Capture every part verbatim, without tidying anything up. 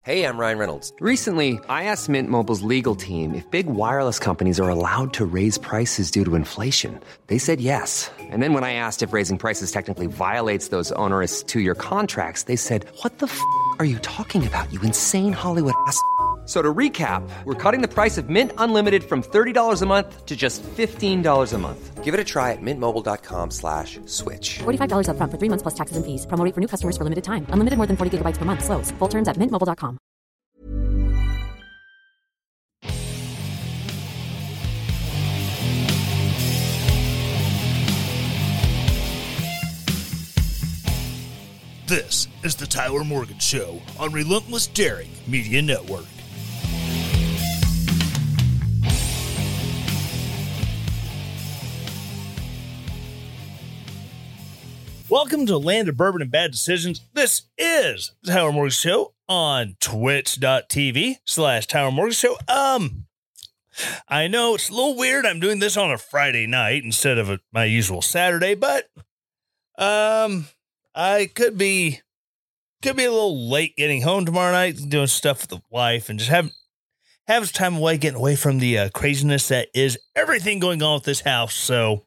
Hey, I'm Ryan Reynolds. Recently, I asked Mint Mobile's legal team if big wireless companies are allowed to raise prices due to inflation. They said yes. And then when I asked if raising prices technically violates those onerous two-year contracts, they said, what the f*** are you talking about, you insane Hollywood ass f- So to recap, we're cutting the price of Mint Unlimited from thirty dollars a month to just fifteen dollars a month. Give it a try at mintmobile.com slash switch. forty-five dollars up front for three months plus taxes and fees. Promo rate for new customers for limited time. Unlimited more than forty gigabytes per month. Slows full terms at mint mobile dot com. This is the Tyler Morgan Show on Relentless Daring Media Network. Welcome to Land of Bourbon and Bad Decisions. This is the Tyler Morgan Show on twitch.tv slash Tyler Morgan Show. Um, I know it's a little weird. I'm doing this on a Friday night instead of a, my usual Saturday, but um, I could be could be a little late getting home tomorrow night, doing stuff with the wife, and just have have some time away, getting away from the uh, craziness that is everything going on with this house. So,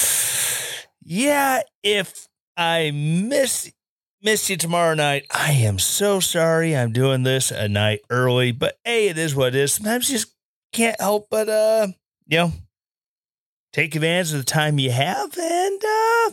yeah, if I miss miss you tomorrow night, I am so sorry. I'm doing this a night early, but hey, it is what it is. Sometimes you just can't help but uh, you know, take advantage of the time you have, and uh,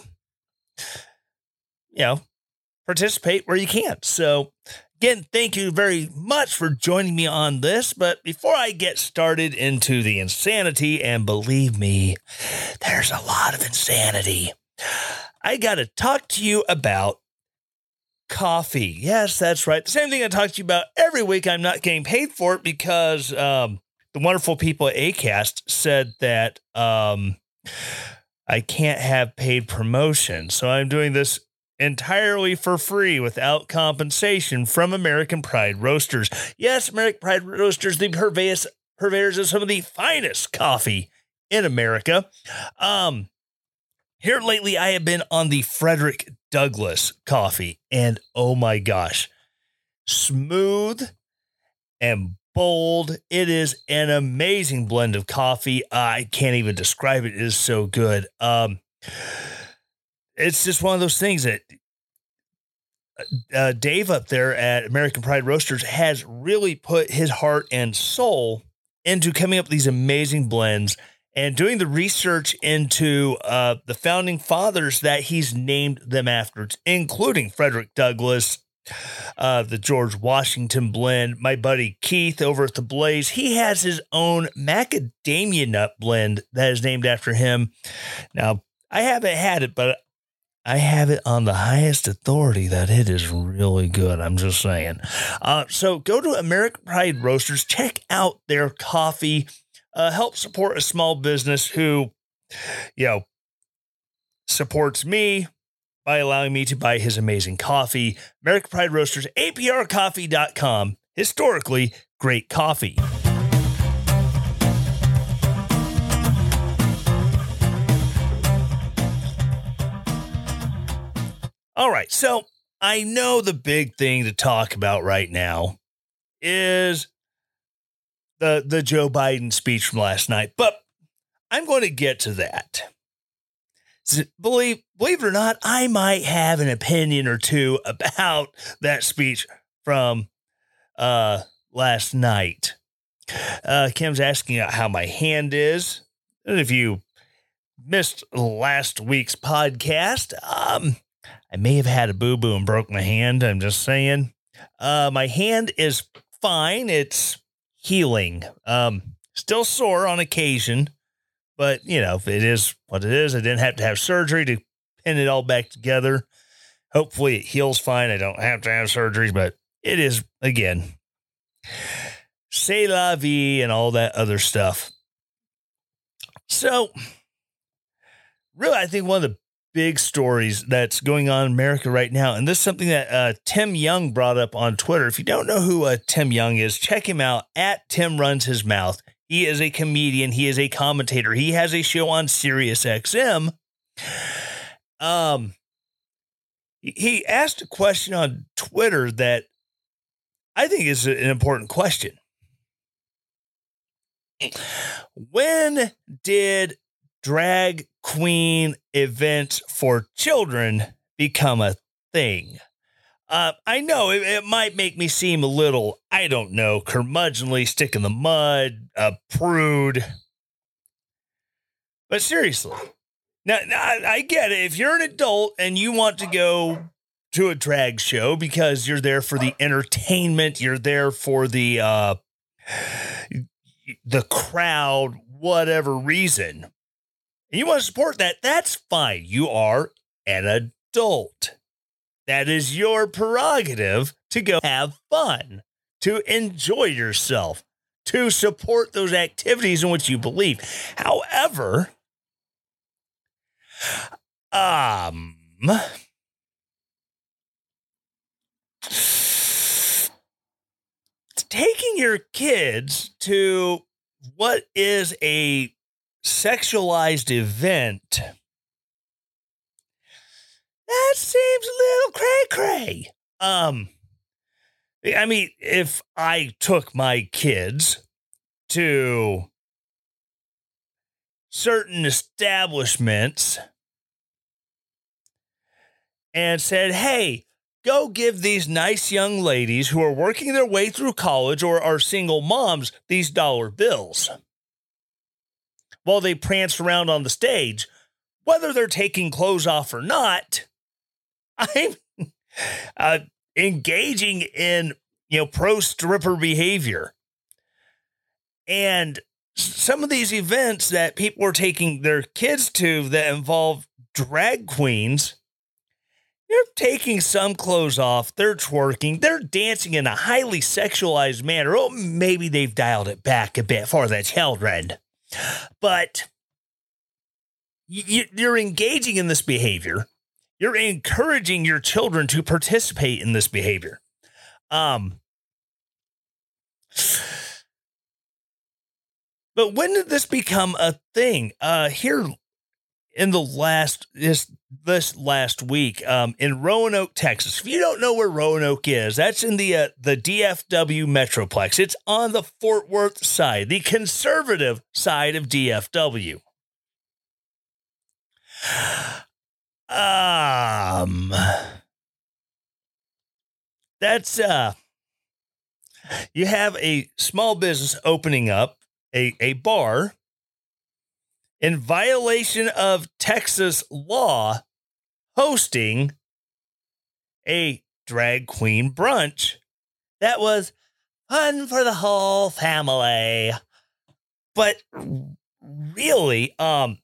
you know, participate where you can. So, again, thank you very much for joining me on this. But before I get started into the insanity, and believe me, there's a lot of insanity, I got to talk to you about coffee. Yes, that's right. The same thing I talk to you about every week. I'm not getting paid for it because um, the wonderful people at Acast said that um, I can't have paid promotion. So I'm doing this entirely for free without compensation from American Pride Roasters. Yes, American Pride Roasters, the purveyors, purveyors of some of the finest coffee in America. Um, Here lately, I have been on the Frederick Douglass coffee, and oh my gosh, smooth and bold. It is an amazing blend of coffee. I can't even describe it. It is so good. Um, it's just one of those things that uh, Dave up there at American Pride Roasters has really put his heart and soul into coming up with these amazing blends and doing the research into uh, the founding fathers that he's named them after, including Frederick Douglass, uh, the George Washington blend. My buddy Keith over at The Blaze, he has his own macadamia nut blend that is named after him. Now, I haven't had it, but I have it on the highest authority that it is really good. I'm just saying. Uh, so go to American Pride Roasters, check out their coffee. Uh, help support a small business who, you know, supports me by allowing me to buy his amazing coffee. American Pride Roasters, A P R coffee dot com. Historically great coffee. All right, so I know the big thing to talk about right now is the the Joe Biden speech from last night, but I'm going to get to that. Believe, believe it or not, I might have an opinion or two about that speech from uh, last night. Uh, Kim's asking how my hand is. And if you missed last week's podcast, um, I may have had a boo-boo and broke my hand. I'm just saying. Uh, my hand is fine. It's healing. Um, still sore on occasion, but you know, it is what it is. I didn't have to have surgery to pin it all back together. Hopefully it heals fine. I don't have to have surgery, but it is, again, c'est la vie and all that other stuff. So really, I think one of the big stories that's going on in America right now. And this is something that uh, Tim Young brought up on Twitter. If you don't know who uh, Tim Young is, check him out at Tim Runs His Mouth. He is a comedian. He is a commentator. He has a show on Sirius X M. Um, he asked a question on Twitter that I think is an important question. When did drag queen events for children become a thing? Uh, I know it, it might make me seem a little, I don't know, curmudgeonly, stick in the mud, a prude. But seriously, now, now I, I get it. If you're an adult and you want to go to a drag show because you're there for the entertainment, you're there for the uh, the crowd, whatever reason, and you want to support that, that's fine. You are an adult. That is your prerogative to go have fun, to enjoy yourself, to support those activities in which you believe. However, um, taking your kids to what is a sexualized event, that seems a little cray-cray. Um, I mean, if I took my kids to certain establishments and said, hey, go give these nice young ladies who are working their way through college or are single moms these dollar bills while they prance around on the stage, whether they're taking clothes off or not, I'm uh, engaging in, you know, pro stripper behavior. And some of these events that people are taking their kids to that involve drag queens, they're taking some clothes off, they're twerking, they're dancing in a highly sexualized manner. Oh, maybe they've dialed it back a bit for the children. But you're engaging in this behavior. You're encouraging your children to participate in this behavior. Um, but when did this become a thing? Uh, here in the last this this last week, um, in Roanoke, Texas. If you don't know where Roanoke is, that's in the uh, the D F W Metroplex. It's on the Fort Worth side, the conservative side of D F W. Um, that's, uh, you have a small business opening up, a, a bar, in violation of Texas law, hosting a drag queen brunch that was fun for the whole family. But really, um,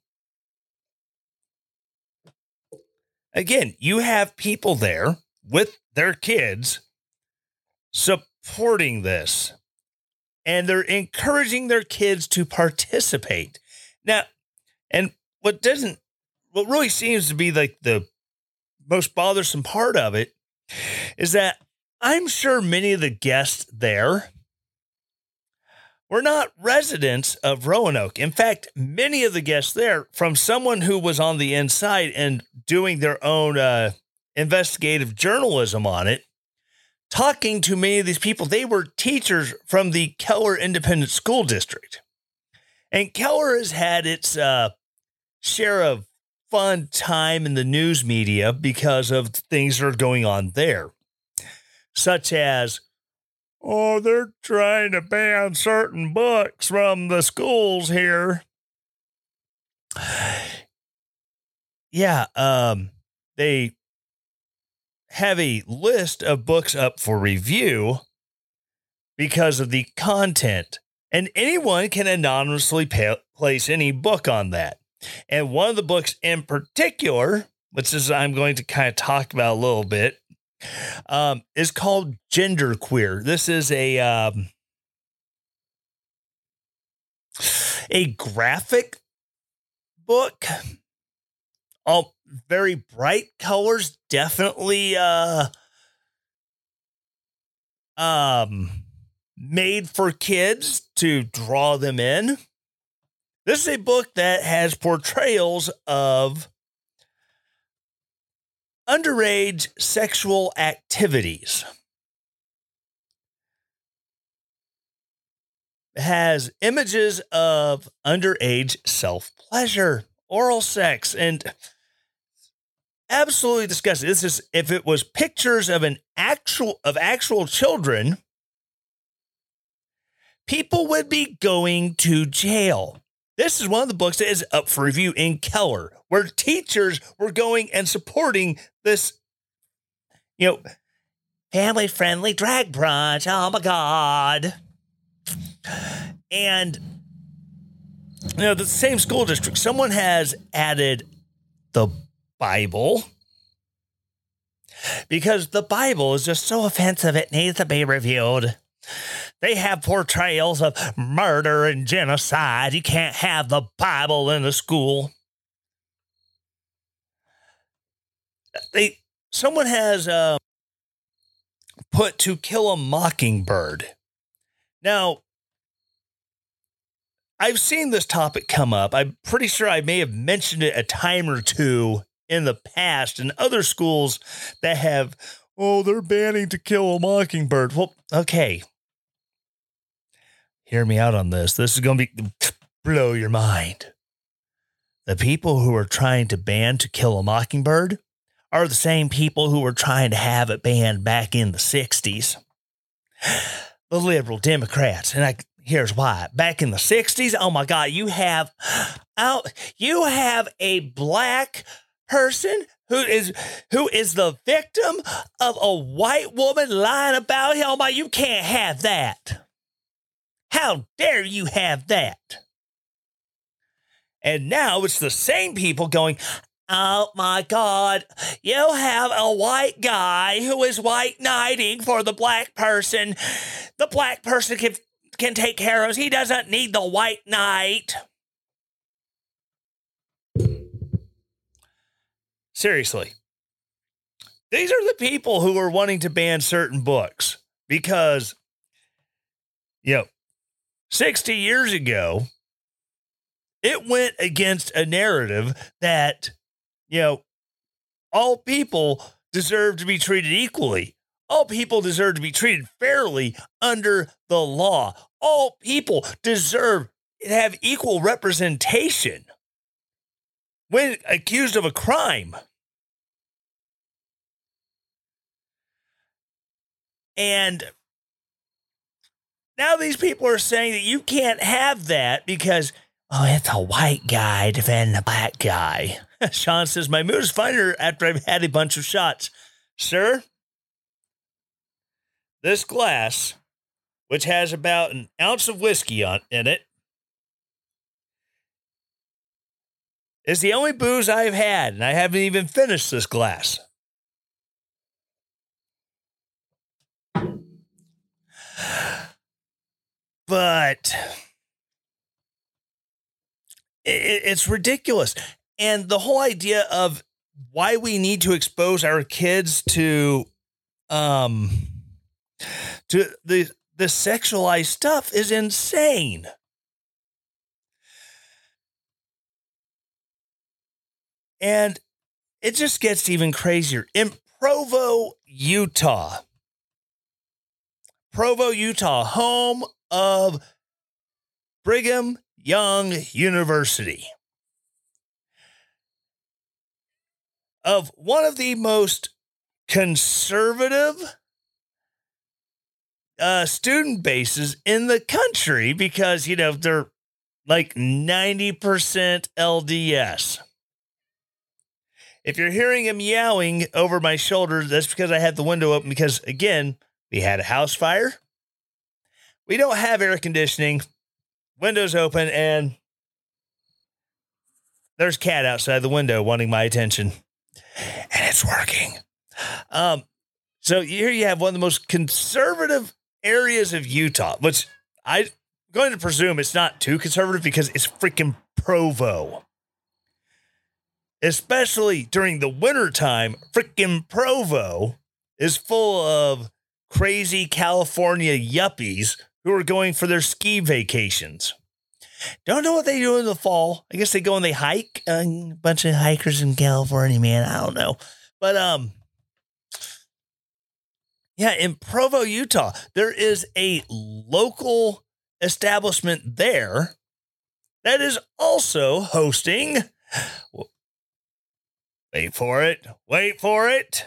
again, you have people there with their kids supporting this, and they're encouraging their kids to participate. Now, and what doesn't, what really seems to be like the most bothersome part of it is that I'm sure many of the guests there were not residents of Roanoke. In fact, many of the guests there, from someone who was on the inside and doing their own uh, investigative journalism on it, talking to many of these people, they were teachers from the Keller Independent School District. And Keller has had its uh, share of fun time in the news media because of things that are going on there, such as, oh, they're trying to ban certain books from the schools here. Yeah, um, they have a list of books up for review because of the content, and anyone can anonymously pay, place any book on that. And one of the books in particular, which is I'm going to kind of talk about a little bit, um, is called Genderqueer. This is a um, a graphic book. All very bright colors, definitely uh, um, made for kids to draw them in. This is a book that has portrayals of underage sexual activities. has images of underage self-pleasure, oral sex, and absolutely disgusting. This is if it was pictures of an actual of actual children, people would be going to jail. This is one of the books that is up for review in Keller, where teachers were going and supporting this, you know, family-friendly drag brunch. Oh my God. And, you know, the same school district, someone has added the Bible because the Bible is just so offensive it needs to be reviewed. They have portrayals of murder and genocide. You can't have the Bible in the school. They someone has uh, put To Kill a Mockingbird. Now, I've seen this topic come up. I'm pretty sure I may have mentioned it a time or two in the past in other schools that have, oh, they're banning To Kill a Mockingbird. Well, okay. Hear me out on this. This is going to be blow your mind. The people who are trying to ban To Kill a Mockingbird are the same people who were trying to have it banned back in the sixties. The liberal Democrats. And I, here's why. Back in the sixties, oh my God, you have, oh, you have a black person who is who is the victim of a white woman lying about him. Oh my, you can't have that. How dare you have that? And now it's the same people going, oh my God, you have a white guy who is white knighting for the black person. The black person can, can take care of us. He doesn't need the white knight. Seriously. These are the people who are wanting to ban certain books because, you know, sixty years ago, it went against a narrative that, you know, all people deserve to be treated equally. All people deserve to be treated fairly under the law. All people deserve to have equal representation when accused of a crime. And now these people are saying that you can't have that because, oh, it's a white guy defending a black guy. Sean says, my mood is finer after I've had a bunch of shots. Sir, this glass, which has about an ounce of whiskey on in it, is the only booze I've had, and I haven't even finished this glass. But it, it's ridiculous. And the whole idea of why we need to expose our kids to um to the the sexualized stuff is insane. And it just gets even crazier. In Provo, Utah. Provo, Utah, home of Brigham Young University. Of one of the most conservative uh, student bases in the country because, you know, they're like ninety percent L D S. If you're hearing him meowing over my shoulder, that's because I had the window open because, again, we had a house fire. We don't have air conditioning. Windows open, and there's cat outside the window wanting my attention. And it's working. Um, so here you have one of the most conservative areas of Utah, which I'm going to presume it's not too conservative because it's freaking Provo. Especially during the wintertime, freaking Provo is full of crazy California yuppies who are going for their ski vacations. Don't know what they do in the fall. I guess they go and they hike. Uh, a bunch of hikers in California, man. I don't know. But, um, yeah, in Provo, Utah, there is a local establishment there that is also hosting, wait for it, wait for it,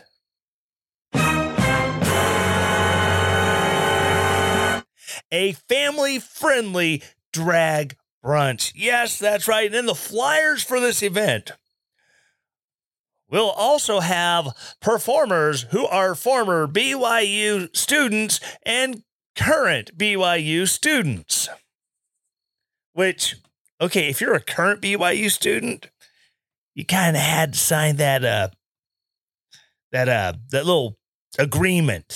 a family-friendly drag brunch. Yes, that's right. And in the flyers for this event, we'll also have performers who are former B Y U students and current B Y U students. Which, okay, if you're a current B Y U student, you kind of had to sign that uh that uh that little agreement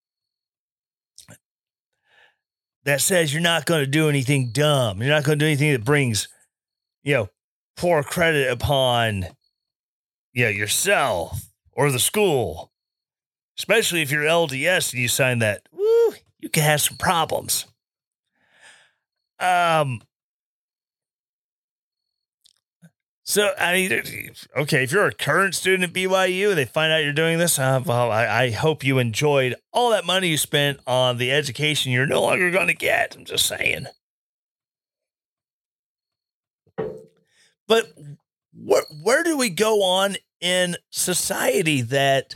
that says you're not going to do anything dumb. You're not going to do anything that brings, you know, poor credit upon, you know, yourself or the school. Especially if you're L D S and you sign that, woo, you can have some problems. Um. So, I mean, okay, if you're a current student at B Y U and they find out you're doing this, uh, well, I, I hope you enjoyed all that money you spent on the education you're no longer going to get. I'm just saying. But where, where do we go on in society that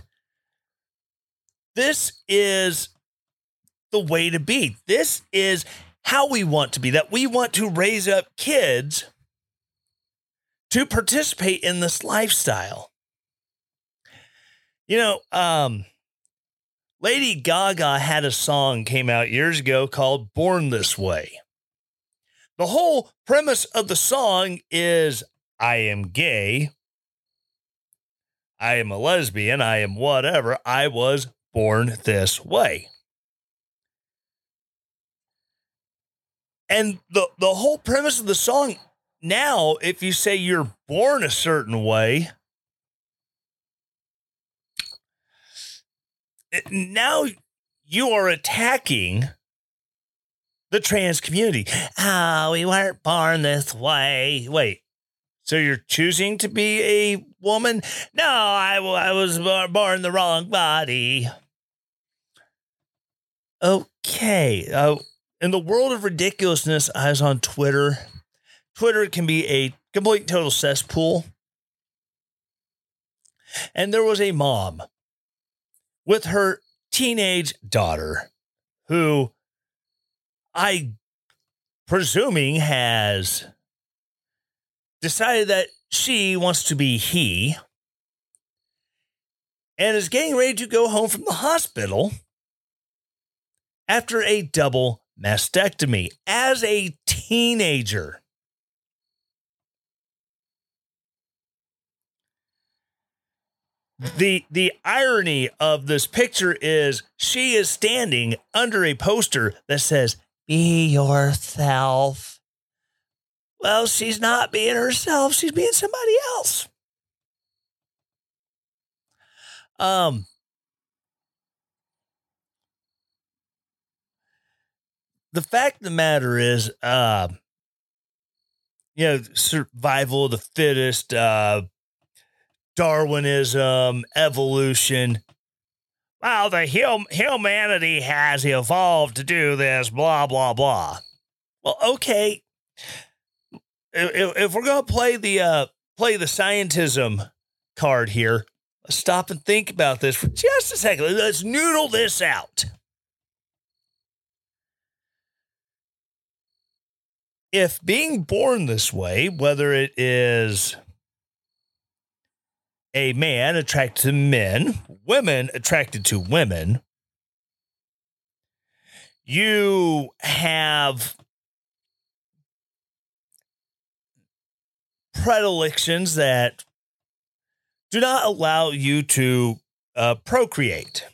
this is the way to be? This is how we want to be, that we want to raise up kids to participate in this lifestyle. You know, um, Lady Gaga had a song came out years ago called Born This Way. The whole premise of the song is, I am gay, I am a lesbian, I am whatever, I was born this way. And the, the whole premise of the song, now, if you say you're born a certain way, now you are attacking the trans community. Oh, we weren't born this way. Wait, so you're choosing to be a woman? No, I, I was born the wrong body. Okay. Uh, in the world of ridiculousness, I was on Twitter. Twitter can be a complete total cesspool. And there was a mom with her teenage daughter who I presuming has decided that she wants to be he and is getting ready to go home from the hospital after a double mastectomy as a teenager. The the irony of this picture is she is standing under a poster that says, be yourself. Well, she's not being herself. She's being somebody else. Um, the fact of the matter is, uh, you know, survival of the fittest, uh, Darwinism, evolution. Well, the hum- humanity has evolved to do this, blah, blah, blah. Well, okay. If, if we're going to play the uh, play the scientism card here, let's stop and think about this for just a second. Let's noodle this out. If being born this way, whether it is a man attracted to men, women attracted to women, you have predilections that do not allow you to uh, procreate.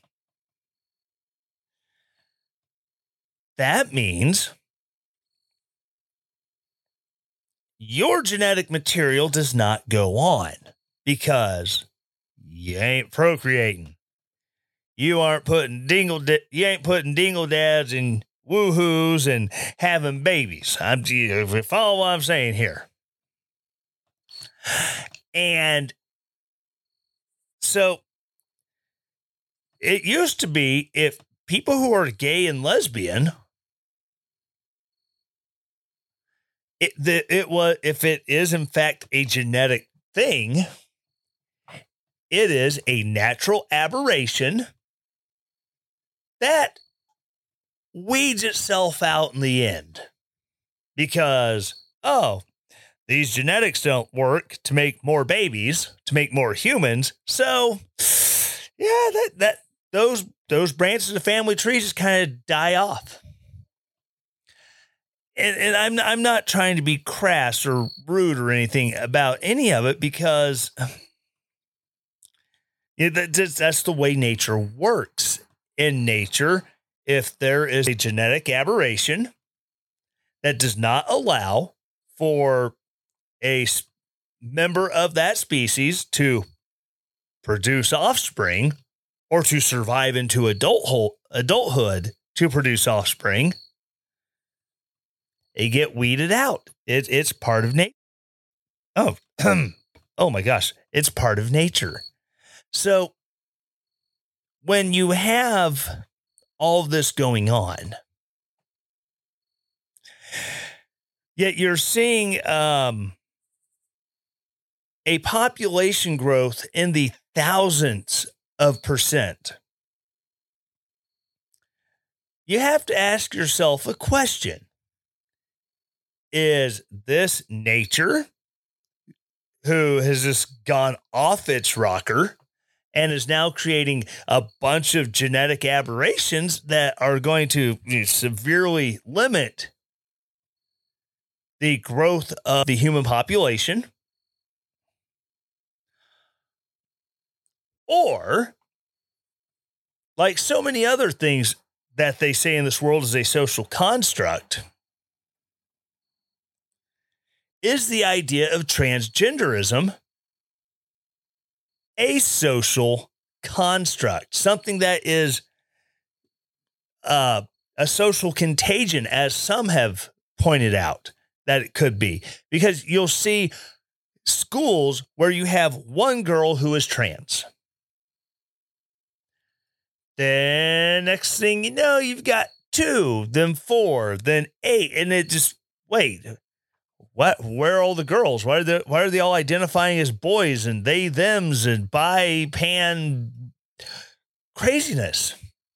That means your genetic material does not go on. Because you ain't procreating. You aren't putting dingle, di- you ain't putting dingle dads and woohoos and having babies. I'm, if you follow what I'm saying here. And so it used to be if people who are gay and lesbian it, the, it was, if it is in fact a genetic thing, it is a natural aberration that weeds itself out in the end because, oh, these genetics don't work to make more babies, to make more humans. So, yeah, that, that, those, those branches of the family tree just kind of die off. And, and I'm, I'm not trying to be crass or rude or anything about any of it because yeah, that, that's the way nature works. In nature, if there is a genetic aberration that does not allow for a member of that species to produce offspring or to survive into adulthood, adulthood to produce offspring, they get weeded out. It, it's part of nature. Oh, oh my gosh. It's part of nature. So when you have all of this going on, yet you're seeing um, a population growth in the thousands of percent, you have to ask yourself a question. Is this nature who has just gone off its rocker and is now creating a bunch of genetic aberrations that are going to you know, severely limit the growth of the human population? Or, like so many other things that they say in this world is a social construct, is the idea of transgenderism a social construct, something that is uh, a social contagion, as some have pointed out that it could be? Because you'll see schools where you have one girl who is trans. Then next thing you know, you've got two, then four, then eight, and it just, wait, what? Where are all the girls? Why are they, why are they all identifying as boys and they, thems and bi, pan craziness?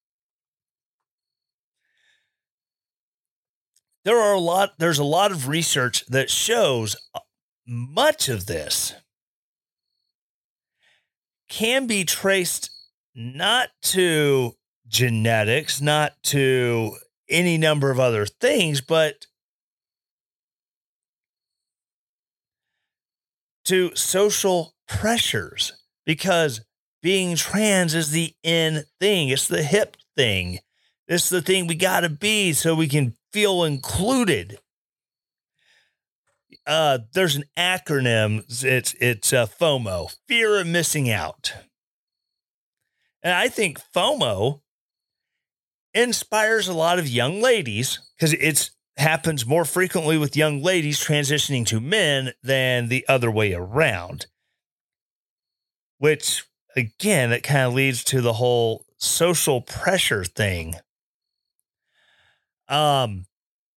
There are a lot, there's a lot of research that shows much of this can be traced not to genetics, not to any number of other things, but to social pressures, because being trans is the in thing. It's the hip thing. It's the thing we got to be so we can feel included. Uh, there's an acronym. It's, it's uh, FOMO, fear of missing out. And I think FOMO inspires a lot of young ladies because it's happens more frequently with young ladies transitioning to men than the other way around. Which, again, that kind of leads to the whole social pressure thing. Um,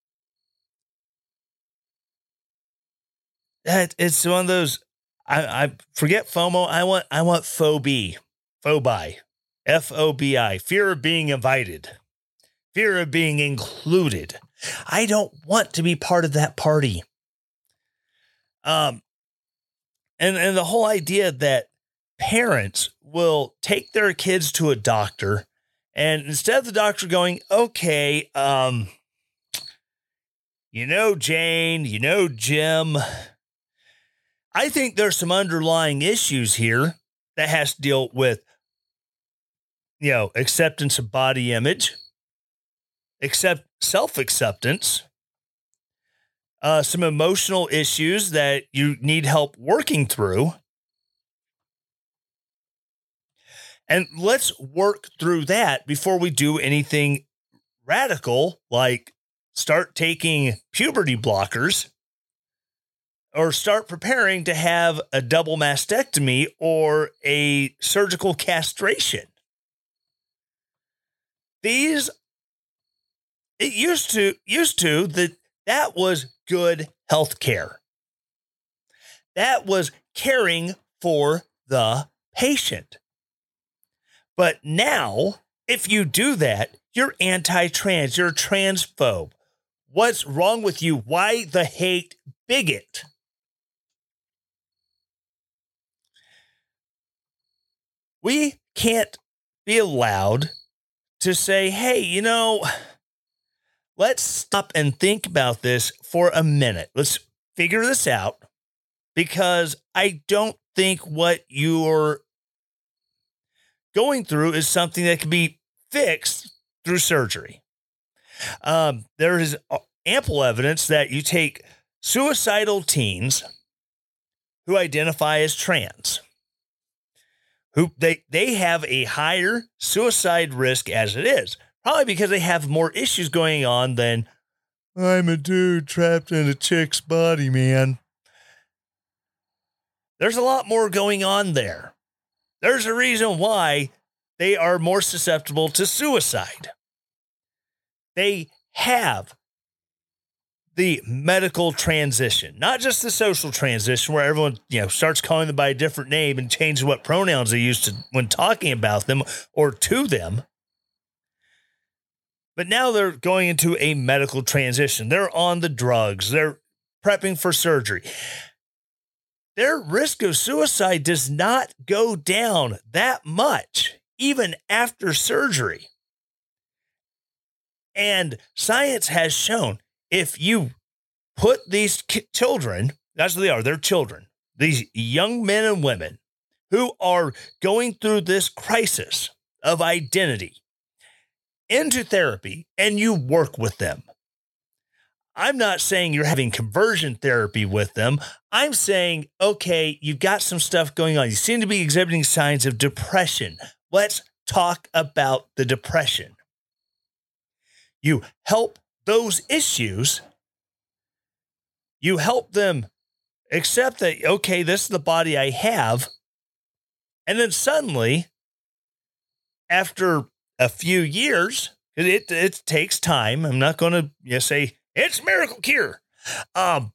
that it's one of those. I, I forget FOMO. I want I want phobie, phobi. F O B I, fear of being invited, fear of being included. I don't want to be part of that party. Um, and, and the whole idea that parents will take their kids to a doctor, and instead of the doctor going, okay, um, you know, Jane, you know, Jim, I think there's some underlying issues here that has to deal with, you know, acceptance of body image, accept self-acceptance, uh, some emotional issues that you need help working through. And let's work through that before we do anything radical, like start taking puberty blockers or start preparing to have a double mastectomy or a surgical castration. These, it used to, used to that That was good health care. That was caring for the patient. But now, if you do that, you're anti-trans, you're a transphobe. What's wrong with you? Why the hate bigot? We can't be allowed to say, hey, you know, let's stop and think about this for a minute. Let's figure this out, because I don't think what you're going through is something that can be fixed through surgery. Um, there is ample evidence that you take suicidal teens who identify as trans, who they, they have a higher suicide risk as it is, probably because they have more issues going on than, I'm a dude trapped in a chick's body, man. There's a lot more going on there. There's a reason why they are more susceptible to suicide. They have the medical transition, not just the social transition where everyone, you know, starts calling them by a different name and changes what pronouns they use to when talking about them or to them. But now they're going into a medical transition. They're on the drugs. They're prepping for surgery. Their risk of suicide does not go down that much, even after surgery. And science has shown if you put these ki- children, that's what they are, they're children, these young men and women who are going through this crisis of identity into therapy, and you work with them. I'm not saying you're having conversion therapy with them. I'm saying, okay, you've got some stuff going on. You seem to be exhibiting signs of depression. Let's talk about the depression. You help those issues. You help them accept that, okay, this is the body I have. And then suddenly, after a few years, it, it takes time. I'm not going to you know, say, it's miracle cure. Um,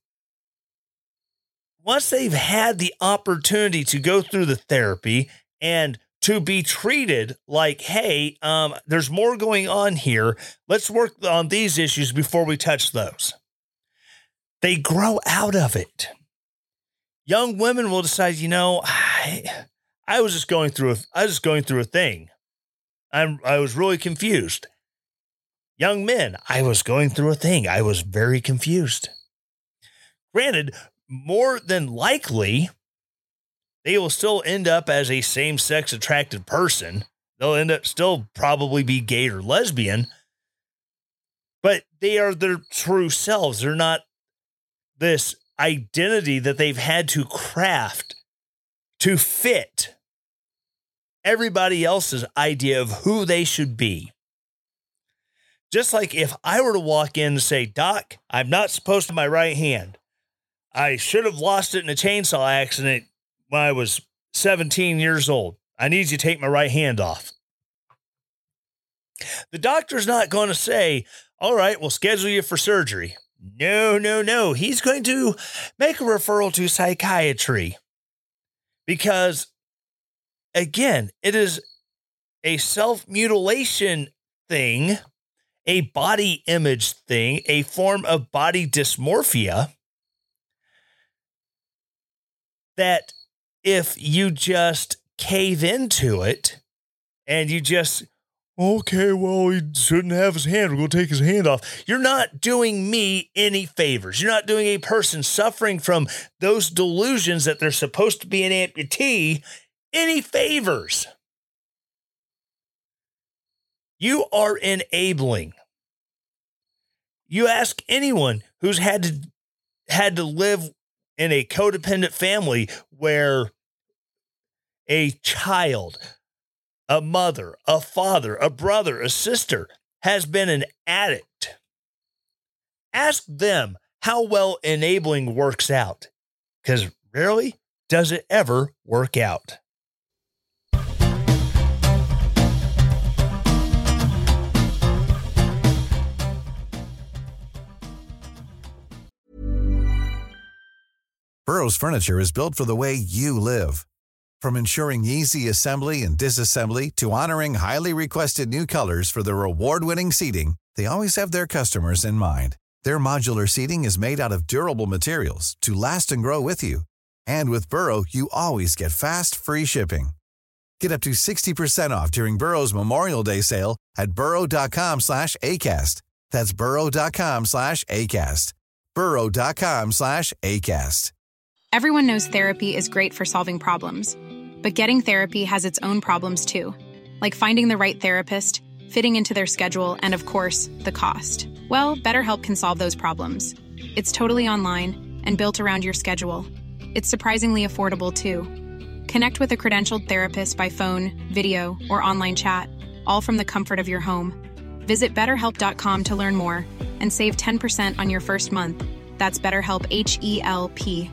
once they've had the opportunity to go through the therapy and to be treated like, hey, um, there's more going on here. Let's work on these issues before we touch those. They grow out of it. Young women will decide, you know, I, I was just going through a, I was just going through a thing. I'm, I was really confused. Young men, I was going through a thing. I was very confused. Granted, more than likely, they will still end up as a same-sex attracted person. They'll end up still probably be gay or lesbian, but they are their true selves. They're not this identity that they've had to craft to fit everybody else's idea of who they should be. Just like if I were to walk in and say, Doc, I'm not supposed to my right hand. I should have lost it in a chainsaw accident when I was seventeen years old. I need you to take my right hand off. The doctor's not going to say, all right, we'll schedule you for surgery. No, no, no. He's going to make a referral to psychiatry because, again, it is a self-mutilation thing, a body image thing, a form of body dysmorphia that if you just cave into it and you just, okay, well, he shouldn't have his hand. We're going to take his hand off. You're not doing me any favors. You're not doing a person suffering from those delusions that they're supposed to be an amputee any favors. You are enabling. You ask anyone who's had to had to live in a codependent family where a child, a mother, a father, a brother, a sister has been an addict. Ask them how well enabling works out, because rarely does it ever work out. Burrow's furniture is built for the way you live. From ensuring easy assembly and disassembly to honoring highly requested new colors for their award-winning seating, they always have their customers in mind. Their modular seating is made out of durable materials to last and grow with you. And with Burrow, you always get fast, free shipping. Get up to sixty percent off during Burrow's Memorial Day sale at burrow.com slash ACAST. That's burrow.com slash ACAST. burrow.com slash ACAST. Everyone knows therapy is great for solving problems, but getting therapy has its own problems too, like finding the right therapist, fitting into their schedule, and of course, the cost. Well, BetterHelp can solve those problems. It's totally online and built around your schedule. It's surprisingly affordable too. Connect with a credentialed therapist by phone, video, or online chat, all from the comfort of your home. Visit better help dot com to learn more and save ten percent on your first month. That's BetterHelp, H E L P.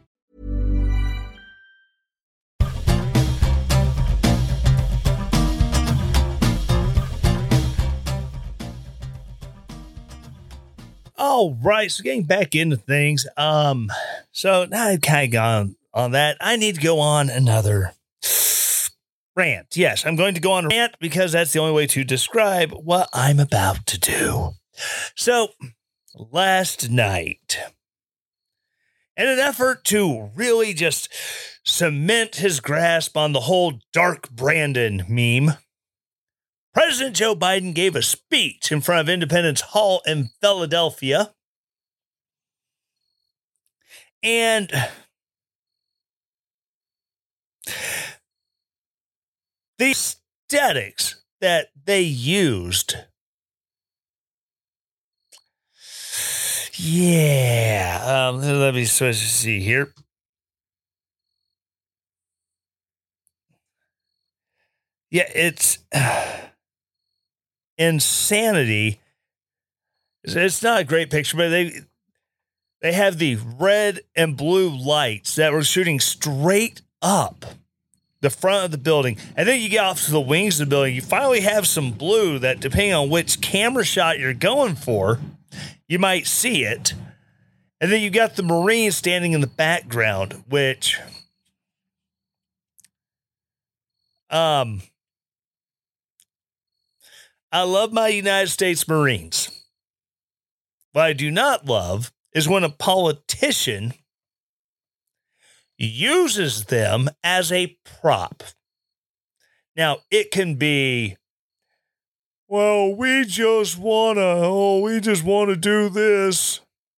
All right, so getting back into things. Um, so now I've kind of gone on that. I need to go on another rant. Yes, I'm going to go on a rant because that's the only way to describe what I'm about to do. So last night, in an effort to really just cement his grasp on the whole Dark Brandon meme, President Joe Biden gave a speech in front of Independence Hall in Philadelphia. And the aesthetics that they used. Yeah. Um, let me switch to see here. Yeah, it's uh, insanity. It's not a great picture, but they they have the red and blue lights that were shooting straight up the front of the building. And then you get off to the wings of the building. You finally have some blue that, depending on which camera shot you're going for, you might see it. And then you got the Marines standing in the background, which um I love my United States Marines. What I do not love is when a politician uses them as a prop. Now, it can be, well, we just want to, oh, we just want to do this.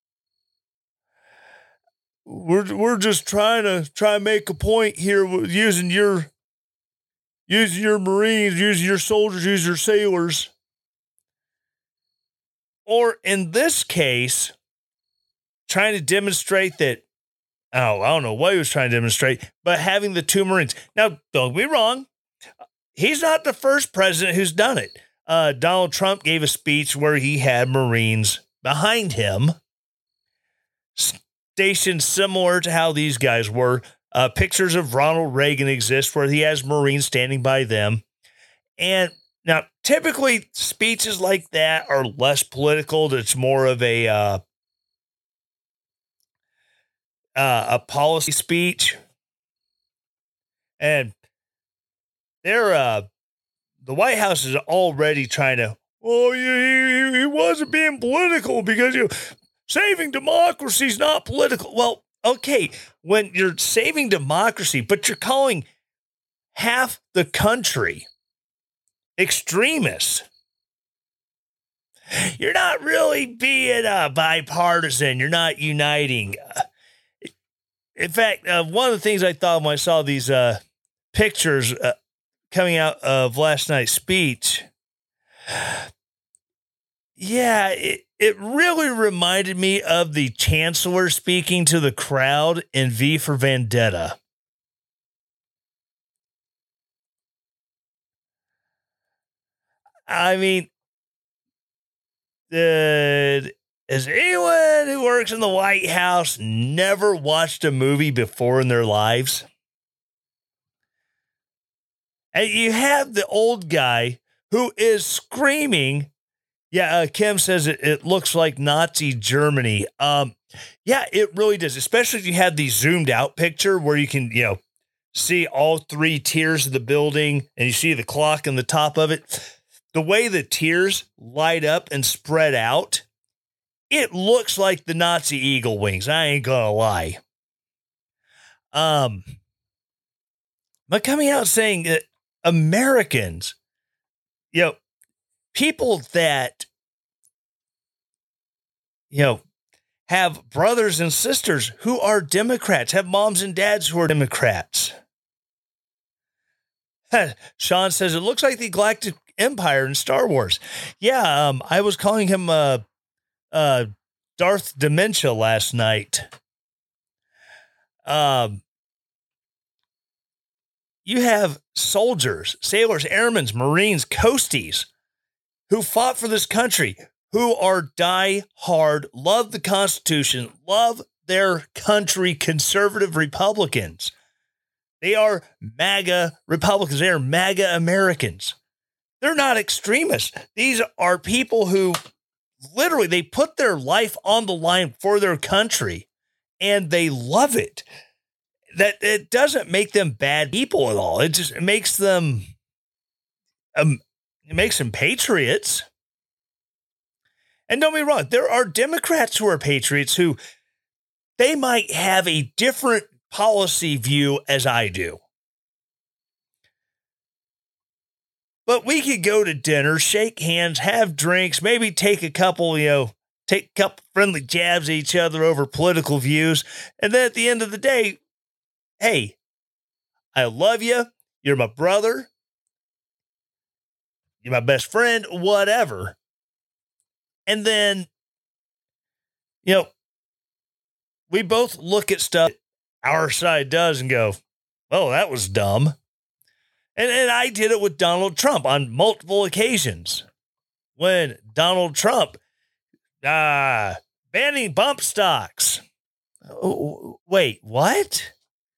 We're we're just trying to try and make a point here with using your using your Marines, using your soldiers, using your sailors. Or in this case, trying to demonstrate that, oh, I don't know what he was trying to demonstrate, but having the two Marines. Now, don't get me wrong. He's not the first president who's done it. Uh, Donald Trump gave a speech where he had Marines behind him, stationed similar to how these guys were. Uh, pictures of Ronald Reagan exist where he has Marines standing by them. And now, typically, speeches like that are less political. It's more of a uh, uh, a policy speech. And they're, uh, the White House is already trying to, oh, he, he, he wasn't being political because, you know, saving democracy is not political. Well, okay, when you're saving democracy, but you're calling half the country extremists, you're not really being uh, bipartisan. You're not uniting. Uh, in fact, uh, one of the things I thought when I saw these uh, pictures uh, coming out of last night's speech, yeah, it, it really reminded me of the chancellor speaking to the crowd in V for Vendetta. I mean, uh, has anyone who works in the White House never watched a movie before in their lives? And you have the old guy who is screaming. Yeah, uh, Kim says it, it looks like Nazi Germany. Um, Yeah, it really does. Especially if you have the zoomed out picture where you can, you know, see all three tiers of the building and you see the clock on the top of it. The way the tiers light up and spread out, it looks like the Nazi eagle wings. I ain't gonna lie. Um, but coming out saying that Americans, you know, people that, you know, have brothers and sisters who are Democrats, have moms and dads who are Democrats. Sean says, it looks like the Galactic Empire in Star Wars. Yeah, um, I was calling him uh, uh, Darth Dementia last night. Um, you have soldiers, sailors, airmen, Marines, coasties who fought for this country, who are die-hard, love the Constitution, love their country, conservative Republicans. They are MAGA Republicans. They are MAGA Americans. They're not extremists. These are people who literally, they put their life on the line for their country, and they love it. That it doesn't make them bad people at all. It just it makes them, um, it makes them patriots. And don't be wrong, there are Democrats who are patriots who they might have a different policy view as I do. But we could go to dinner, shake hands, have drinks, maybe take a couple, you know, take a couple friendly jabs at each other over political views. And then at the end of the day, hey, I love you. You're my brother. You're my best friend, whatever. And then, you know, we both look at stuff our side does and go, oh, that was dumb. And, and I did it with Donald Trump on multiple occasions. When Donald Trump, uh, banning bump stocks. Oh, wait, what?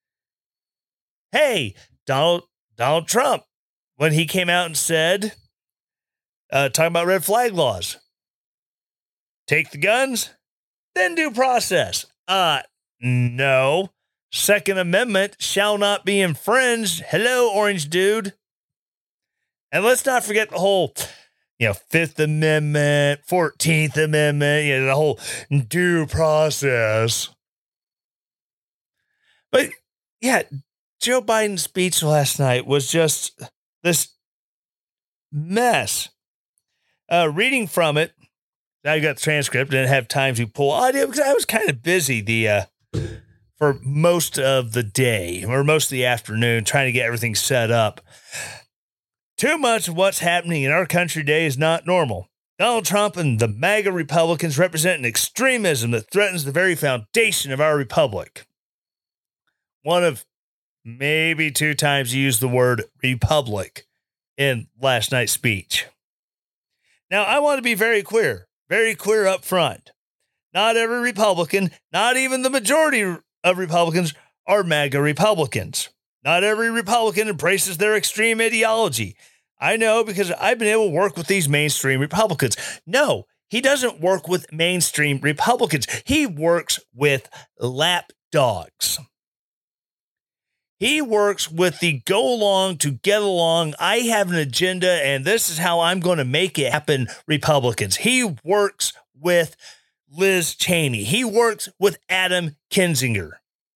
Hey, Donald, Donald Trump, when he came out and said, uh, talking about red flag laws, take the guns, then due process. Uh, no. Second Amendment shall not be infringed. Hello, orange dude. And let's not forget the whole, you know, Fifth Amendment, fourteenth Amendment, you know, the whole due process. But yeah, Joe Biden's speech last night was just this mess. Uh, reading from it, I got the transcript, didn't have time to pull audio because I was kind of busy the uh, for most of the day or most of the afternoon trying to get everything set up. Too much of what's happening in our country today is not normal. Donald Trump and the MAGA Republicans represent an extremism that threatens the very foundation of our republic. One of maybe two times he used the word republic in last night's speech. Now, I want to be very clear. Very clear up front. Not every Republican, not even the majority of Republicans, are MAGA Republicans. Not every Republican embraces their extreme ideology. I know because I've been able to work with these mainstream Republicans. No, he doesn't work with mainstream Republicans. He works with lapdogs. He works with the go along to get along. I have an agenda and this is how I'm going to make it happen Republicans. He works with Liz Cheney. He works with Adam Kinzinger.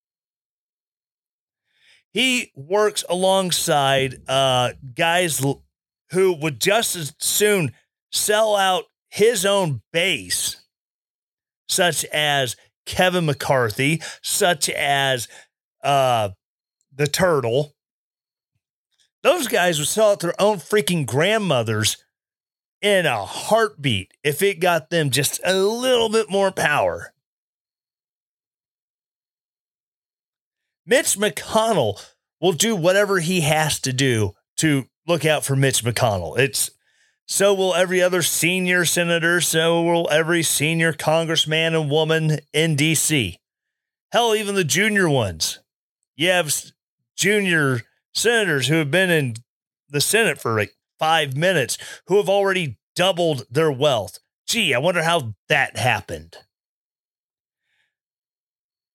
He works alongside uh, guys who would just as soon sell out his own base, such as Kevin McCarthy, such as uh, the Turtle. Those guys would sell out their own freaking grandmothers in a heartbeat if it got them just a little bit more power. Mitch McConnell will do whatever he has to do to look out for Mitch McConnell. It's so will every other senior senator, so will every senior congressman and woman in D C. Hell, even the junior ones. You have junior senators who have been in the Senate for like five minutes who have already doubled their wealth. Gee, I wonder how that happened.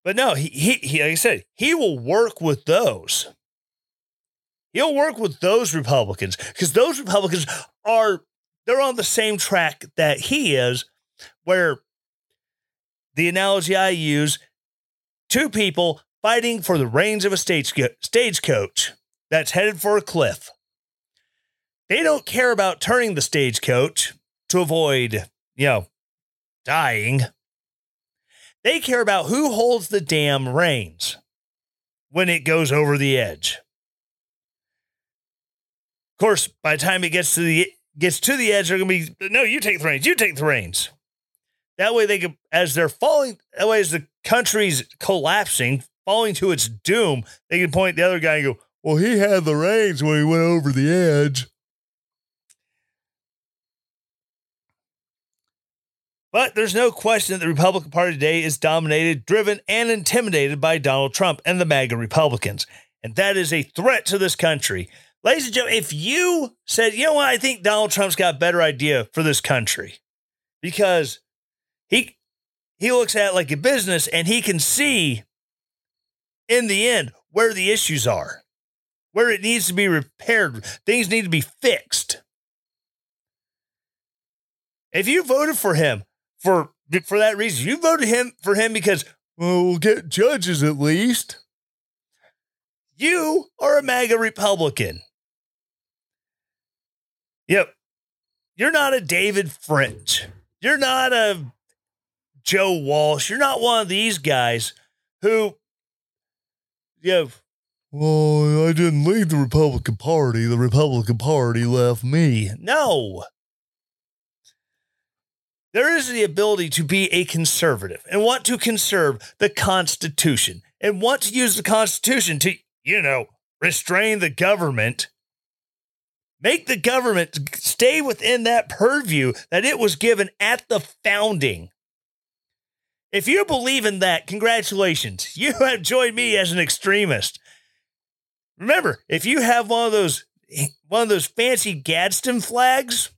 But no, he, he, he, like I said, he will work with those. He'll work with those Republicans because those Republicans are, they're on the same track that he is, where the analogy I use, two people fighting for the reins of a stage, stagecoach that's headed for a cliff. They don't care about turning the stagecoach to avoid, you know, dying. They care about who holds the damn reins when it goes over the edge. Of course, by the time it gets to the gets to the edge, they're going to be, no, you take the reins, you take the reins. That way they can, as they're falling, that way as the country's collapsing, falling to its doom, they can point at the other guy and go, well, he had the reins when he went over the edge. But there's no question that the Republican Party today is dominated, driven, and intimidated by Donald Trump and the MAGA Republicans. And that is a threat to this country. Ladies and gentlemen, if you said, you know what, I think Donald Trump's got a better idea for this country because he he looks at it like a business and he can see in the end where the issues are, where it needs to be repaired, things need to be fixed. If you voted for him for for that reason, you voted him for him because, well, we'll get judges at least. You are a MAGA Republican. Yep. You're not a David French. You're not a Joe Walsh. You're not one of these guys who, you know, well, I didn't leave the Republican Party. The Republican Party left me. No. There is the ability to be a conservative and want to conserve the Constitution and want to use the Constitution to, you know, restrain the government. Make the government stay within that purview that it was given at the founding. If you believe in that, congratulations. You have joined me as an extremist. Remember, if you have one of those one of those fancy Gadsden flags,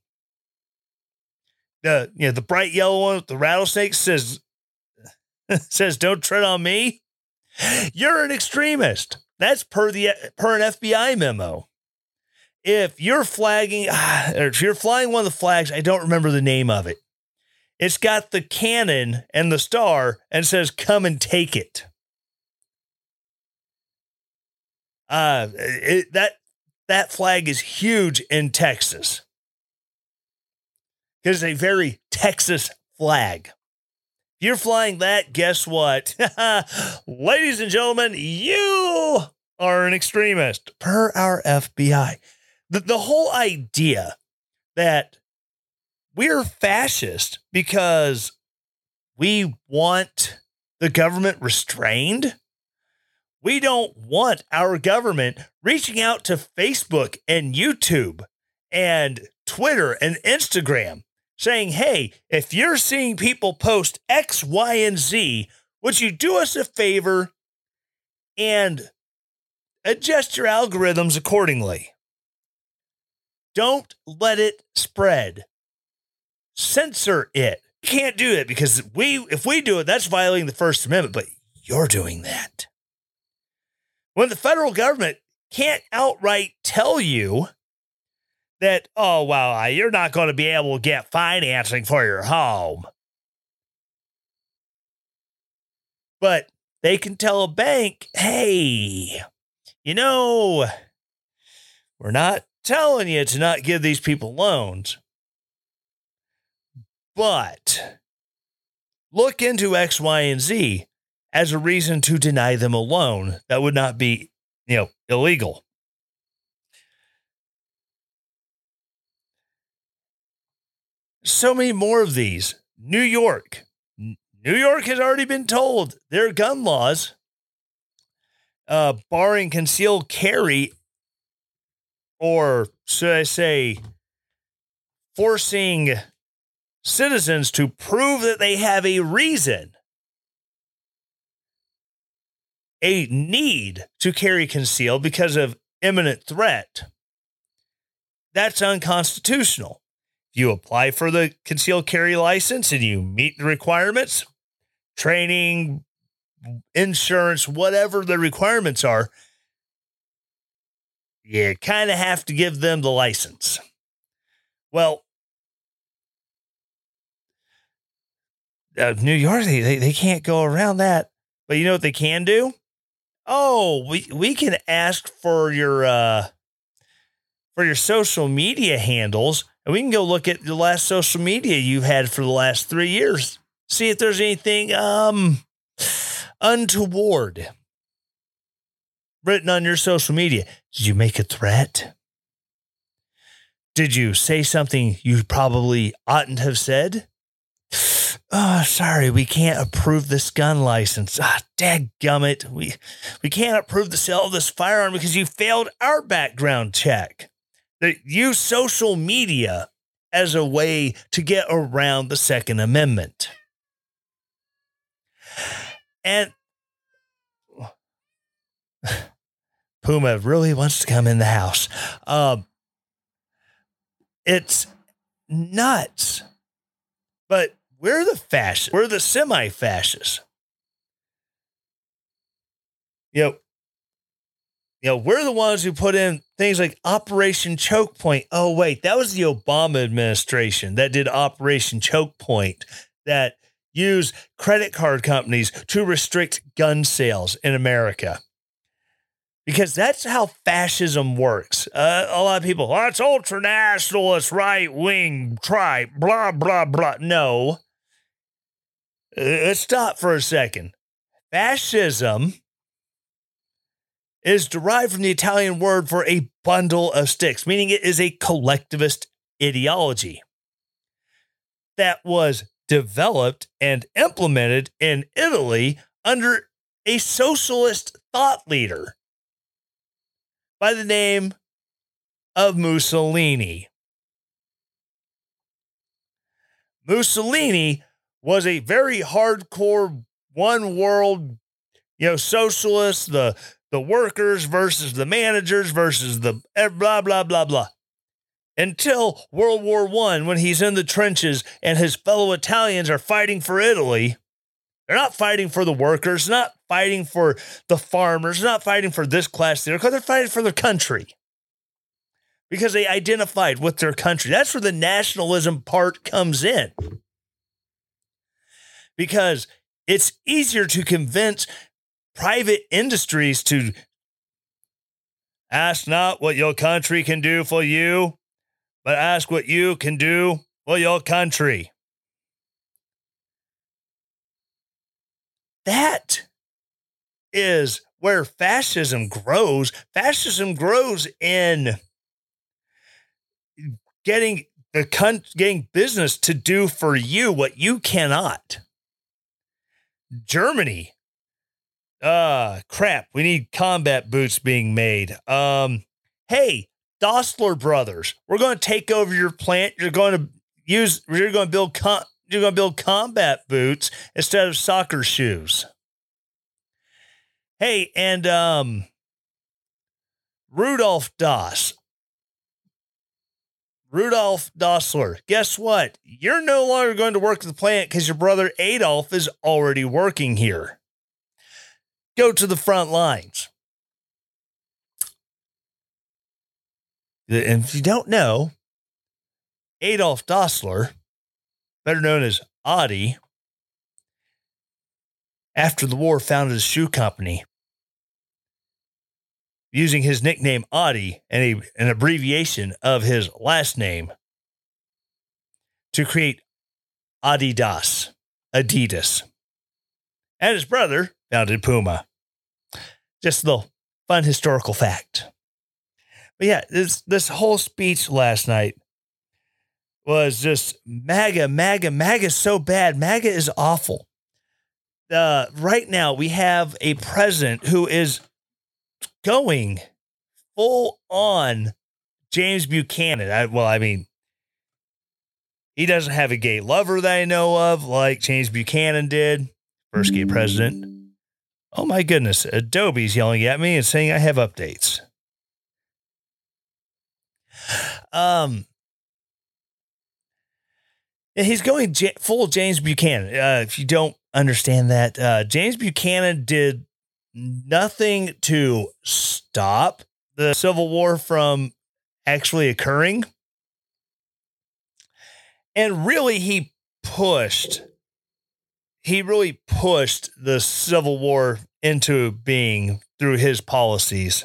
the you know the bright yellow one with the rattlesnake says says don't tread on me, you're an extremist. That's per the per an F B I memo. If you're flagging, or if you're flying one of the flags, I don't remember the name of it. It's got the cannon and the star and says, come and take it. Uh, it, that, that flag is huge in Texas. It's a very Texas flag. If you're flying that, guess what? Ladies and gentlemen, you are an extremist per our F B I. The, the whole idea that we're fascist because we want the government restrained. We don't want our government reaching out to Facebook and YouTube and Twitter and Instagram saying, hey, if you're seeing people post X, Y, and Z, would you do us a favor and adjust your algorithms accordingly? Don't let it spread. Censor it. You can't do it because we, if we do it, that's violating the First Amendment, but you're doing that. When the federal government can't outright tell you that, oh, well, you're not going to be able to get financing for your home. But they can tell a bank, hey, you know, we're not telling you to not give these people loans, but look into X, Y, and Z as a reason to deny them a loan that would not be, you know, illegal. So many more of these. New York. New York has already been told their gun laws, uh, barring concealed carry, or should I say, forcing citizens to prove that they have a reason, a need to carry concealed because of imminent threat. That's unconstitutional. If you apply for the concealed carry license and you meet the requirements, training, insurance, whatever the requirements are, you kind of have to give them the license. Well, uh, New York, they, they, they can't go around that. But you know what they can do? Oh, we, we can ask for your uh, for your social media handles, and we can go look at the last social media you've had for the last three years. See if there's anything um untoward written on your social media. Did you make a threat? Did you say something you probably oughtn't have said? Oh, sorry, we can't approve this gun license. Ah, dadgummit. We, we can't approve the sale of this firearm because you failed our background check. They use social media as a way to get around the Second Amendment. And Puma really wants to come in the house. Um, it's nuts. But we're the fascists. We're the semi-fascists. You know, you know, we're the ones who put in things like Operation Choke Point. Oh, wait, that was the Obama administration that did Operation Choke Point, that used credit card companies to restrict gun sales in America. Because that's how fascism works. Uh, a lot of people, oh, it's ultranationalist, right-wing, try, blah, blah, blah. No. Uh, let's stop for a second. Fascism is derived from the Italian word for a bundle of sticks, meaning it is a collectivist ideology that was developed and implemented in Italy under a socialist thought leader by the name of Mussolini. Mussolini was a very hardcore one world, you know, socialist, the, the workers versus the managers versus the blah, blah, blah, blah. Until World War One, when he's in the trenches and his fellow Italians are fighting for Italy. They're not fighting for the workers, not fighting for the farmers, not fighting for this class there, because they're fighting for their country. Because they identified with their country. That's where the nationalism part comes in. Because it's easier to convince private industries to ask not what your country can do for you, but ask what you can do for your country. That is where fascism grows. Fascism grows in getting the con- getting business to do for you what you cannot. Germany. Uh, crap. We need combat boots being made. Um, hey, Dassler Brothers, we're going to take over your plant. You're going to use, you're going to build com- You're going to build combat boots instead of soccer shoes. Hey, and um, Rudolf Doss. Rudolf Dassler. Guess what? You're no longer going to work at the plant because your brother Adolf is already working here. Go to the front lines. And if you don't know, Adolf Dassler, better known as Audi, after the war founded a shoe company using his nickname Audi and a, an abbreviation of his last name to create Adidas, Adidas. And his brother founded Puma. Just a little fun historical fact. But yeah, this, this whole speech last night was just MAGA, MAGA, MAGA is so bad. MAGA is awful. Uh, right now, we have a president who is going full on James Buchanan. I, well, I mean, he doesn't have a gay lover that I know of like James Buchanan did. First gay president. Oh my goodness. Adobe's yelling at me and saying I have updates. Um, he's going J- full James Buchanan. Uh, if you don't understand that. Uh, James Buchanan did nothing to stop the Civil War from actually occurring. And really, he pushed, he really pushed the Civil War into being through his policies.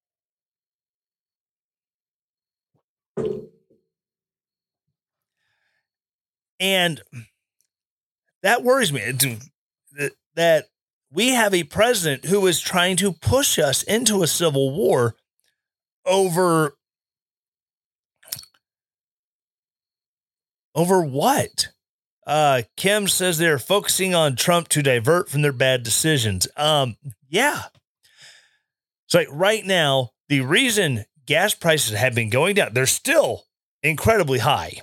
And that worries me, that we have a president who is trying to push us into a civil war over, over what? Uh, Kim says they're focusing on Trump to divert from their bad decisions. Um, yeah. It's like right now, the reason gas prices have been going down, they're still incredibly high.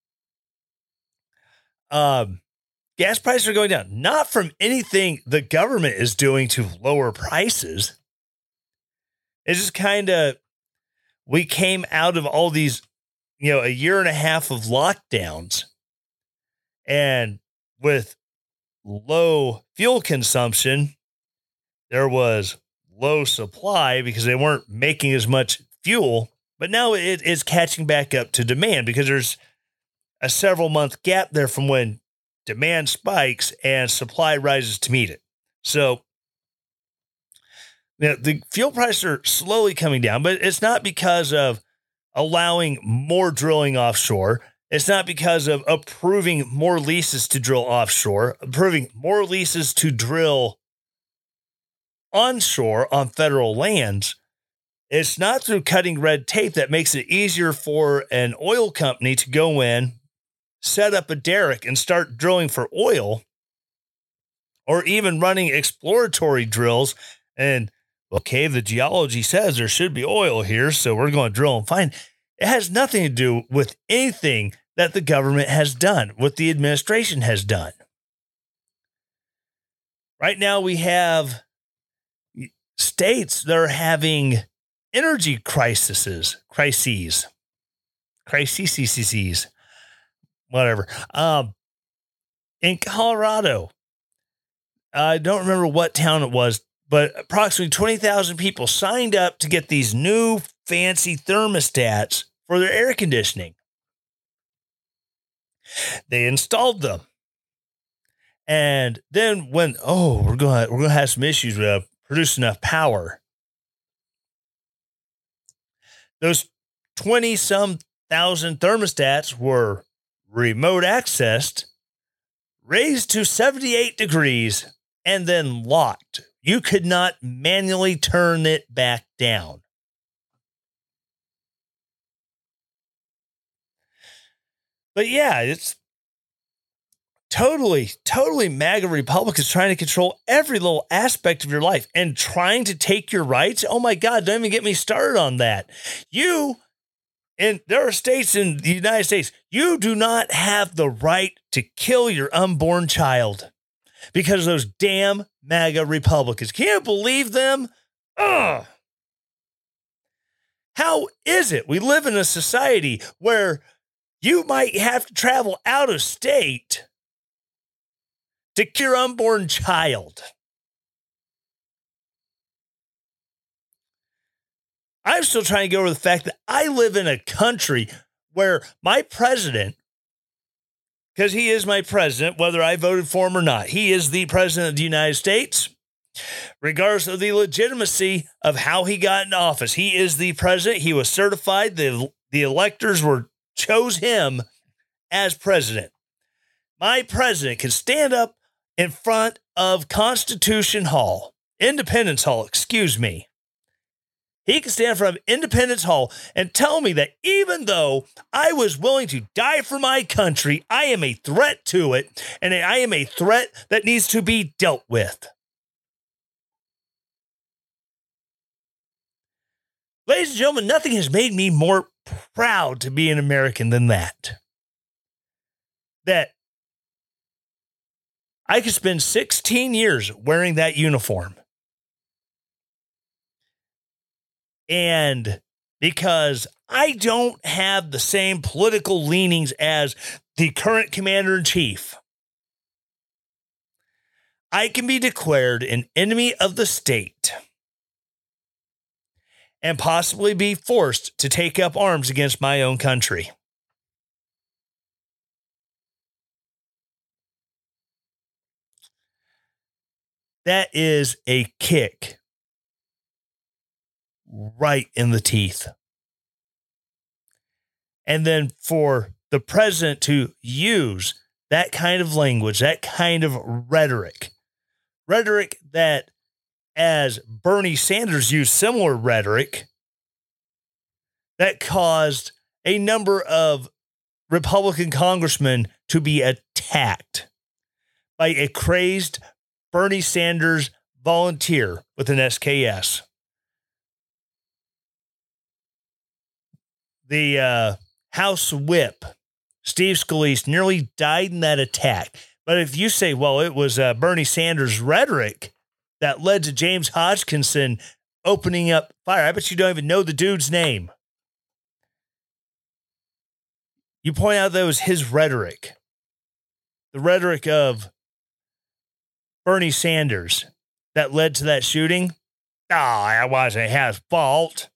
Um, gas prices are going down, not from anything the government is doing to lower prices. It's just kind of, we came out of all these, you know, a year and a half of lockdowns, and with low fuel consumption, there was low supply because they weren't making as much fuel, but now it is catching back up to demand because there's a several month gap there from when demand spikes and supply rises to meet it. So you know, the fuel prices are slowly coming down, but it's not because of allowing more drilling offshore. It's not because of approving more leases to drill offshore, approving more leases to drill onshore on federal lands. It's not through cutting red tape that makes it easier for an oil company to go in, set up a derrick and start drilling for oil, or even running exploratory drills. And okay, the geology says there should be oil here, so we're going to drill and find. It has nothing to do with anything that the government has done, what the administration has done. Right now, we have states that are having energy crises, crises, crises, whatever. Um, in Colorado, I don't remember what town it was, but approximately twenty thousand people signed up to get these new fancy thermostats for their air conditioning. They installed them. And then when, oh, we're going to, we're going to have some issues with uh, producing enough power. Those twenty some thousand thermostats were remote accessed, raised to seventy-eight degrees, and then locked. You could not manually turn it back down. But yeah, it's totally, totally MAGA Republicans trying to control every little aspect of your life and trying to take your rights. Oh my God, don't even get me started on that. You, and there are states in the United States, you do not have the right to kill your unborn child because of those damn MAGA Republicans. Can you believe them? Ugh. How is it we live in a society where you might have to travel out of state to kill your unborn child? I'm still trying to get over the fact that I live in a country where my president, because he is my president, whether I voted for him or not, he is the president of the United States, regardless of the legitimacy of how he got into office. He is the president. He was certified. The, the electors were chose him as president. My president can stand up in front of Constitution Hall, Independence Hall, excuse me. He can stand in front of Independence Hall and tell me that even though I was willing to die for my country, I am a threat to it, and I am a threat that needs to be dealt with. Ladies and gentlemen, nothing has made me more proud to be an American than that. That I could spend sixteen years wearing that uniform. And because I don't have the same political leanings as the current commander-in-chief, I can be declared an enemy of the state and possibly be forced to take up arms against my own country. That is a kick right in the teeth. And then for the president to use that kind of language, that kind of rhetoric, rhetoric that, as Bernie Sanders used similar rhetoric, that caused a number of Republican congressmen to be attacked by a crazed Bernie Sanders volunteer with an S K S. The uh, House Whip, Steve Scalise, nearly died in that attack. But if you say, well, it was uh, Bernie Sanders' rhetoric that led to James Hodgkinson opening up fire, I bet you don't even know the dude's name. You point out that it was his rhetoric, the rhetoric of Bernie Sanders that led to that shooting. Ah, oh, it wasn't his fault.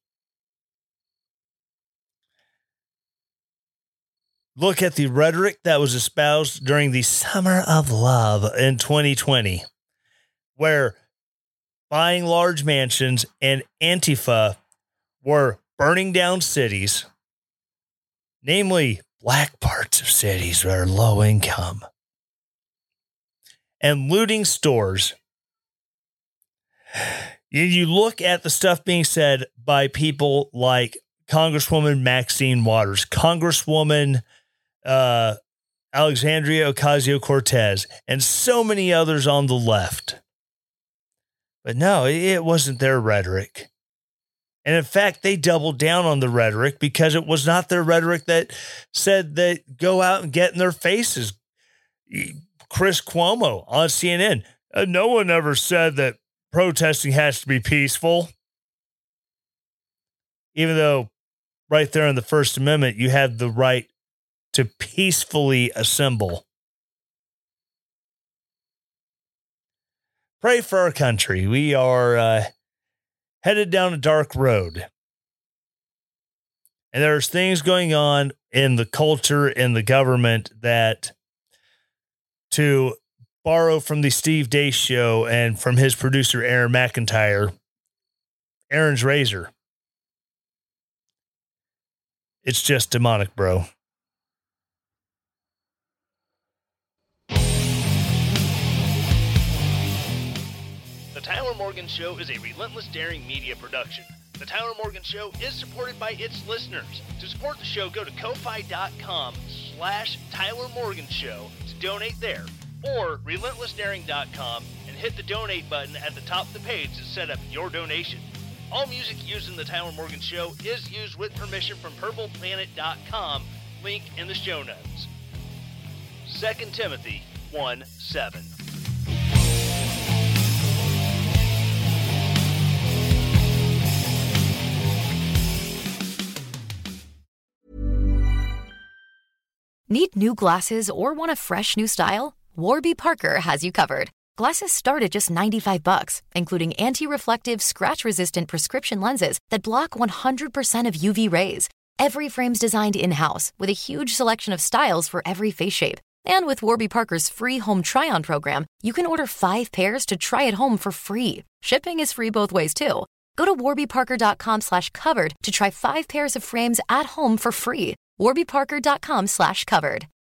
Look at the rhetoric that was espoused during the Summer of Love in twenty twenty, where buying large mansions and Antifa were burning down cities, namely black parts of cities that are low income, and looting stores. You look at the stuff being said by people like Congresswoman Maxine Waters, Congresswoman uh, Alexandria Ocasio-Cortez, and so many others on the left. But no, it wasn't their rhetoric. And in fact, they doubled down on the rhetoric because it was not their rhetoric that said that go out and get in their faces. Chris Cuomo on C N N. Uh, no one ever said that protesting has to be peaceful. Even though right there in the First Amendment, you had the right to peacefully assemble. Pray for our country. We are uh, headed down a dark road. And there's things going on in the culture, in the government, that, to borrow from the Steve Deace show and from his producer, Aaron McIntyre, Aaron's razor. It's just demonic, bro. The Tyler Morgan Show is a Relentless Daring media production. The Tyler Morgan Show is supported by its listeners. To support the show, go to ko-fi.com slash Tyler Morgan Show to donate there, or relentless daring dot com and hit the donate button at the top of the page to set up your donation. All music used in the Tyler Morgan Show is used with permission from purple planet dot com, link in the show notes. Second Timothy one seven. Need new glasses or want a fresh new style? Warby Parker has you covered. Glasses start at just ninety-five bucks, including anti-reflective, scratch-resistant prescription lenses that block one hundred percent of U V rays. Every frame's designed in-house with a huge selection of styles for every face shape. And with Warby Parker's free home try-on program, you can order five pairs to try at home for free. Shipping is free both ways, too. Go to warbyparker.com slash covered to try five pairs of frames at home for free. warbyparker.com slash covered.